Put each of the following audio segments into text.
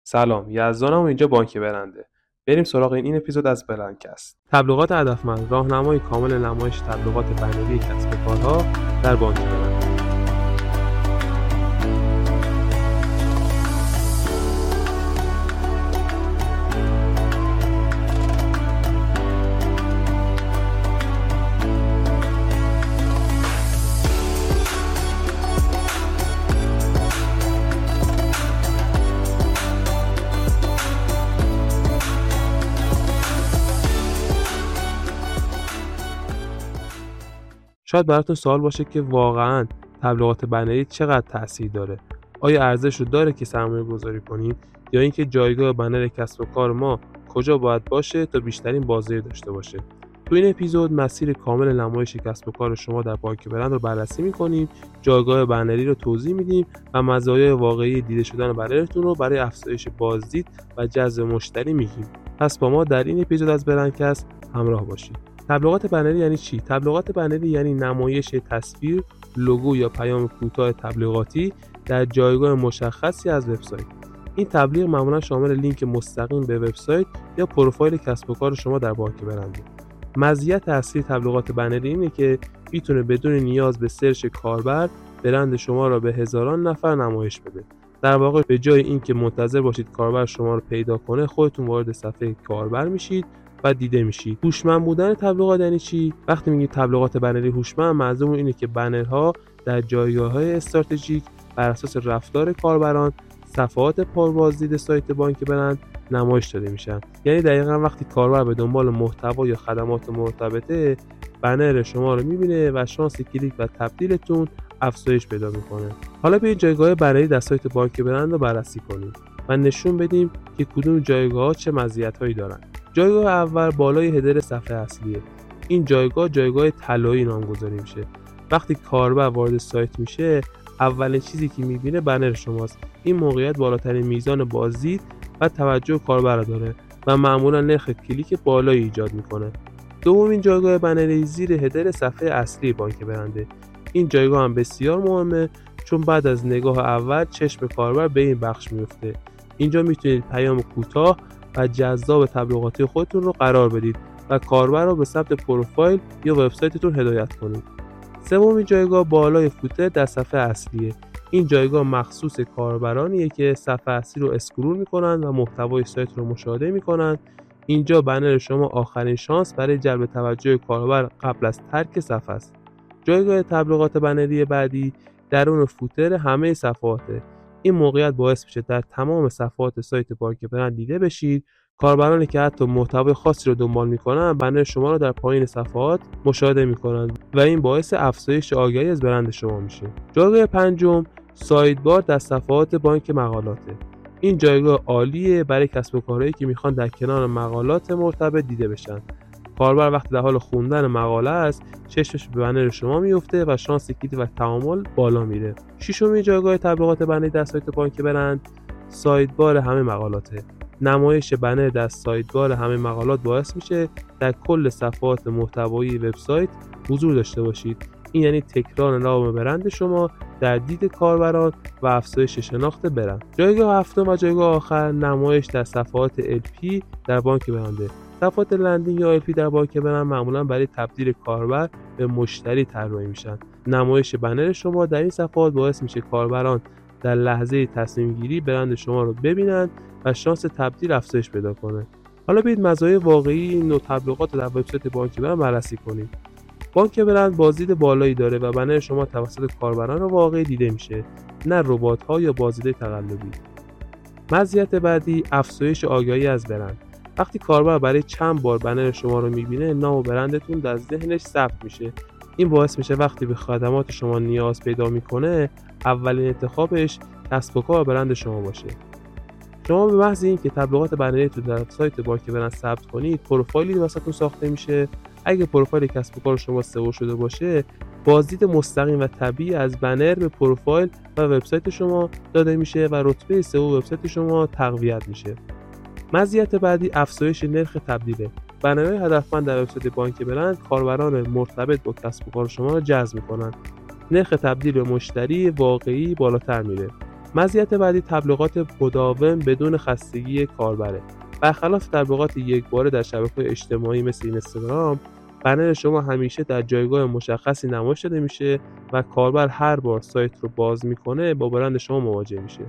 سلام، یزدانم و اینجا بانک برنده. بریم سراغ این اپیزود از برندکست. تبلیغات هدفمند، راهنمای کامل نمایش تبلیغات بنری کسب و کارها در بانک برنده. شاید براتون سوال باشه که واقعاً تبلیغات بنری چقدر تأثیر داره؟ آیا ارزش رو داره که سرمایه گذاری کنیم یا اینکه جایگاه بنر کسب و کار ما کجا باید باشه تا بیشترین بازدهی داشته باشه؟ تو این اپیزود مسیر کامل نمایش کسب و کار شما در بانک برند رو بررسی می‌کنیم، جایگاه بنری رو توضیح میدیم و مزایای واقعی دیده شدن بنرتون رو برای افزایش بازدید و جذب مشتری میگیم. پس با ما در این اپیزود از برندکست همراه باشید. تبلیغات بنری یعنی چی؟ تبلیغات بنری یعنی نمایش تصویر، لوگو یا پیام کوتاه تبلیغاتی در جایگاه مشخصی از وبسایت. این تبلیغ معمولا شامل لینک مستقیم به وبسایت یا پروفایل کسب و کار شما در بانک برنده. مزیت اصلی تبلیغات بنری اینه که میتونه بدون نیاز به سرچ کاربر برند شما را به هزاران نفر نمایش بده. در واقع به جای اینکه منتظر باشید کاربر شما رو پیدا کنه، خودتون وارد صفحه کاربر میشید و دیده میشید. هوشمند بودن تبلیغات یعنی چی؟ وقتی میگیم تبلیغات بنری هوشمند، منظورمون اینه که بنرها در جایگاه‌های استراتژیک بر اساس رفتار کاربران، صفحات پربازدید سایت بانک برند نمایش داده میشن. یعنی دقیقاً وقتی کاربر به دنبال محتوا یا خدمات مرتبطه، بنر شما رو میبینه و شانس کلیک و تبدیلتون افزایش پیدا میکنه. حالا بیاید جایگاه بنری در سایت بانک برند رو بررسی کنیم و نشون بدیم که کدوم جایگاه‌ها چه مزیت‌هایی دارن. جایگاه اول بالای هدر صفحه اصلیه. این جایگاه طلایی نامگذاری میشه. وقتی کاربر وارد سایت میشه، اولین چیزی که میبینه بنر شماست. این موقعیت بالاترین میزان بازدید و توجه کاربر را داره و معمولا نرخ کلیک بالایی ایجاد میکنه. دومین جایگاه بنری زیر هدر صفحه اصلی بانک برنده. این جایگاه هم بسیار مهمه، چون بعد از نگاه اول چشم کاربر به این بخش میفته. اینجا میتونید پیام کوتاه و جذاب تبلیغاتی خودتون رو قرار بدید و کاربر رو به سمت پروفایل یا وبسایتتون هدایت کنید. سومین جایگاه بالای فوتر در صفحه اصلیه. این جایگاه مخصوص کاربرانیه که صفحه اصلی رو اسکرول میکنن و محتوای سایت رو مشاهده میکنن. اینجا بنر شما آخرین شانس برای جلب توجه کاربر قبل از ترک صفحه است. جایگاه تبلیغات بنری بعدی درون فوتر همه صفحاته. این موقعیت باعث میشه در تمام صفحات سایت بانک برند دیده بشید. کاربرانی که حتی محتوای خاصی رو دنبال میکنن، بنر شما رو در پایین صفحات مشاهده میکنن و این باعث افزایش آگاهی از برند شما میشه. جایگاه پنجم سایدبار در صفحات بانک مقالاته. این جایگاه عالیه برای کسب و کارهایی که میخوان در کنار مقالات مرتبط دیده بشن. کاربر وقتی در حال خوندن مقاله است، چشمش به بنر شما میفته و شانس کلید و تعامل بالا میره. ششمین جایگاه تبلیغات بنری در سایت بانک برند سایدبار همه مقالاته. نمایش بنر در سایدبار همه مقالات باعث میشه در کل صفحات محتوایی وبسایت حضور داشته باشید. این یعنی تکرار نام برند شما در دید کاربران و افزایش شناخت برند. جایگاه هفتم و جایگاه آخر نمایش در صفحات LP در بانک برنده. صفحات لندینگ یا LP در بانک برند معمولا برای تبدیل کاربر به مشتری طراحی میشن. نمایش بنر شما در این صفحات باعث میشه کاربران در لحظه تصمیم گیری برند شما رو ببینن و شانس تبدیل افزایش پیدا کنه. حالا بیاید مزایای واقعی این نوع تبلیغات در وبسایت بانک برند بررسی کنیم. بانک برند بازدید بالایی داره و بنر شما توسط کاربران واقعی دیده میشه، نه ربات‌ها یا بازدید تقلبی. مزیت بعدی افزایش آگاهی از برند. وقتی کاربر برای چند بار بنر شما رو میبینه، نام برندتون در ذهنش ثبت میشه. این باعث میشه وقتی به خدمات شما نیاز پیدا میکنه، اولین انتخابش کسب و کار برند شما باشه. شما به محض اینکه تبلیغات بنری تو در سایت بانک برند ثبت کنید، پروفایلی واسهتون ساخته میشه. اگه پروفایل کسب و کار شما سئو شده باشه، بازدید مستقیم و طبیعی از بنر به پروفایل و وبسایت شما داده میشه و رتبه سئو وبسایت شما تقویت میشه. مزیت بعدی افزایش نرخ تبدیله. بنرهای هدفمند در وبسایت بانک برند کاربران مرتبط با کسب و کار شما را جذب میکنن. نرخ تبدیل به مشتری واقعی بالاتر میره. مزیت بعدی تبلیغات مداوم بدون خستگی کاربره. برخلاف تبلیغات یکباره در شبکه‌های اجتماعی مثل اینستاگرام، بنر شما همیشه در جایگاه مشخصی نمایش داده میشه و کاربر هر بار سایت رو باز میکنه با برند شما مواجه میشه.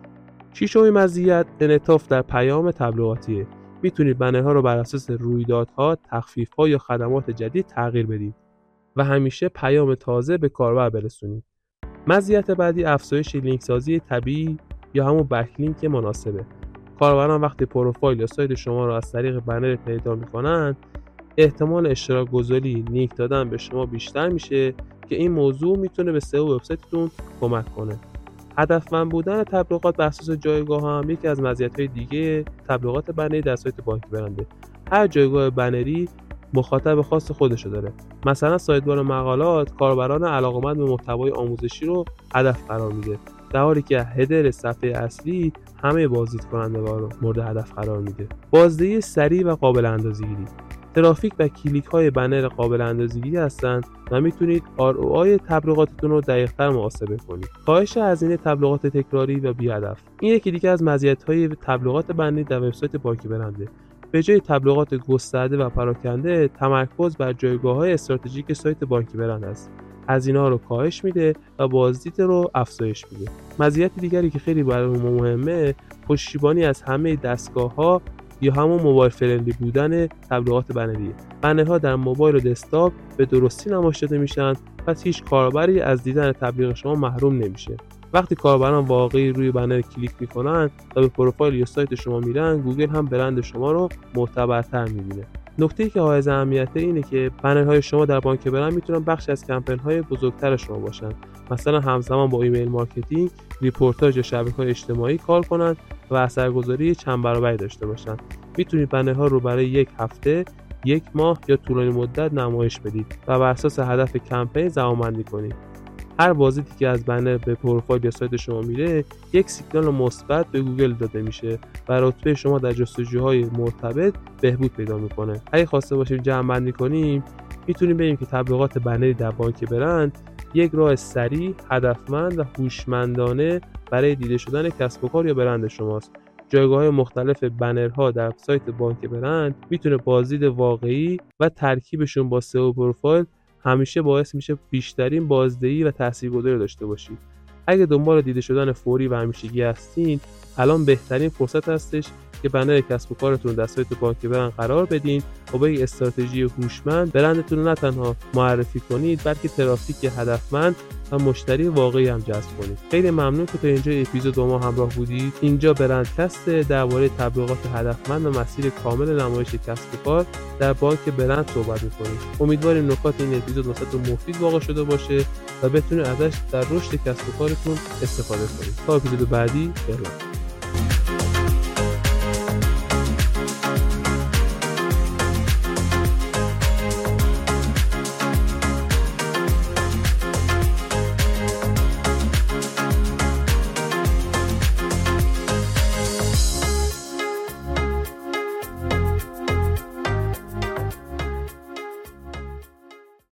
ششمین مزیت انعطاف در پیام تبلیغاتیه. میتونید بنرها رو بر اساس رویدادها، تخفیف‌ها یا خدمات جدید تغییر بدید و همیشه پیام تازه به کاربر برسونید. مزیت بعدی افزایش لینک سازی طبیعی یا همون بکلینک مناسبه. کاربران وقتی پروفایل یا سایت شما رو از طریق بنر پیدا میکنن، احتمال اشتراک گذاری لینک دادن به شما بیشتر میشه که این موضوع میتونه به سئو وبسایتتون کمک کنه. هدفمند بودن تبلیغات بر اساس جایگاه هم یکی از مزیت‌های دیگه تبلیغات بنری در سایت بانک برنده. هر جایگاه بنری مخاطب خاص خودشو داره. مثلا سایت‌بار مقالات کاربران علاقه‌مند به محتوای آموزشی رو هدف قرار میده، در حالی که هدر صفحه اصلی همه بازدیدکنندگان رو مورد هدف قرار میده. بازدهی سریع و قابل اندازه‌گیری. ترافیک و کلیک‌های بنر قابل اندازه‌گیری هستند و میتونید ROI تبلیغاتتون رو دقیق‌تر محاسبه کنید. کاهش هزینه تبلیغات تکراری و بی‌هدف. این یکی دیگه از مزیت‌های تبلیغات بنری در وبسایت بانک برنده. به جای تبلیغات گسترده و پراکنده، تمرکز بر جایگاه‌های استراتژیک سایت بانک برند است. هزینه‌ها رو کاهش میده و بازدید رو افزایش میده. مزیت دیگری که خیلی برای ما مهمه، پشتیبانی از همه دستگاه‌ها یا همون موبایل فرندلی بودن تبلیغات بنریه. بنرها در موبایل و دسکتاپ به درستی نمایش داده میشن، پس هیچ کاربری از دیدن تبلیغ شما محروم نمیشه. وقتی کاربران واقعی روی بنر کلیک میکنن و به پروفایل یا سایت شما میرن، گوگل هم برند شما رو معتبرتر میبینه. نکته‌ای که حائز اهمیته اینه که بنرهای شما در بانک برند میتونن بخشی از کمپین‌های بزرگتر شما باشن. مثلا همزمان با ایمیل مارکتینگ، ریپورتاج یا شبکه‌های اجتماعی کار کنن و اثرگذاری چند برابری داشته باشن. میتونید بنرها رو برای یک هفته، یک ماه یا طولانی مدت نمایش بدید و بر اساس هدف کمپین زمانبندی کنید. هر بازدیدی که از بنر به پروفایل یا سایت شما میره، یک سیگنال مثبت به گوگل داده میشه و رتبه شما در جستجوهای مرتبط بهبود پیدا میکنه. اگه خواسته باشیم جمع‌بندی کنیم، میتونیم بگیم که تبلیغات بنری در بانک برند یک راه سریع، هدفمند و هوشمندانه برای دیده شدن کسب و کار یا برند شماست. جایگاه‌های مختلف بنرها در سایت بانک برند میتونه بازدید واقعی و ترکیبشون با سئو پروفایل همیشه باعث میشه بیشترین بازدهی و تاثیرگذاری داشته باشید. اگه دنبال دیده شدن فوری و همیشگی هستین، الان بهترین فرصت هستش که بنر کسب و کارتون در سایت بانک برند قرار بدین و با یک استراتژی هوشمند برندتون رو نه تنها معرفی کنید، بلکه ترافیک هدفمند و مشتری واقعی هم جذب کنید. خیلی ممنون که تا اینجا اپیزود با ما همراه بودید. اینجا برندکست درباره تبلیغات هدفمند و مسیر کامل نمایش کسب و کار در بانک برند صحبت می‌کنیم. امیدواریم نکات این اپیزود واسهتون مفید واقع شده باشه و بتونید ازش در رشد کسب و کارتون استفاده کنید. تا اپیزود بعدی، فعلا.